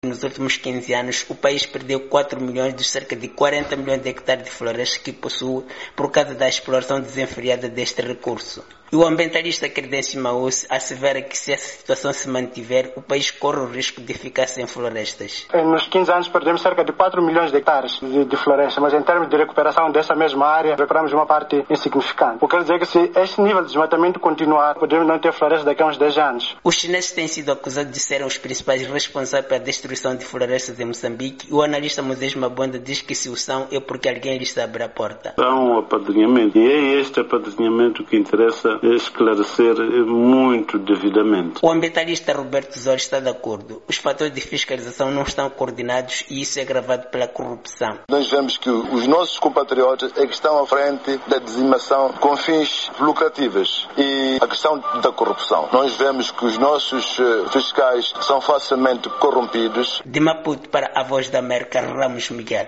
nos últimos 15 anos, o país perdeu 4 milhões dos cerca de 40 milhões de hectares de florestas que possui por causa da exploração desenfreada deste recurso. E o ambientalista Credencio Maús assevera que se essa situação se mantiver, o país corre o risco de ficar sem florestas. Nos 15 anos perdemos cerca de 4 milhões de hectares de floresta, mas em termos de recuperação dessa mesma área, recuperamos uma parte insignificante. O que quer dizer que se este nível de desmatamento continuar, podemos não ter florestas daqui a uns 10 anos. Os chineses têm sido acusados de serem os principais responsáveis pela destruição de florestas em Moçambique e o analista Moisés Mabonda diz que se o são é porque alguém lhes abre a porta. Há um apadrinhamento e é este apadrinhamento que interessa esclarecer muito devidamente. O ambientalista Roberto Zor está de acordo. Os fatores de fiscalização não estão coordenados e isso é agravado pela corrupção. Nós vemos que os nossos compatriotas é que estão à frente da dizimação com fins lucrativos e a questão da corrupção. Nós vemos que os nossos fiscais são facilmente corrompidos. De Maputo para a Voz da América, Ramos Miguel.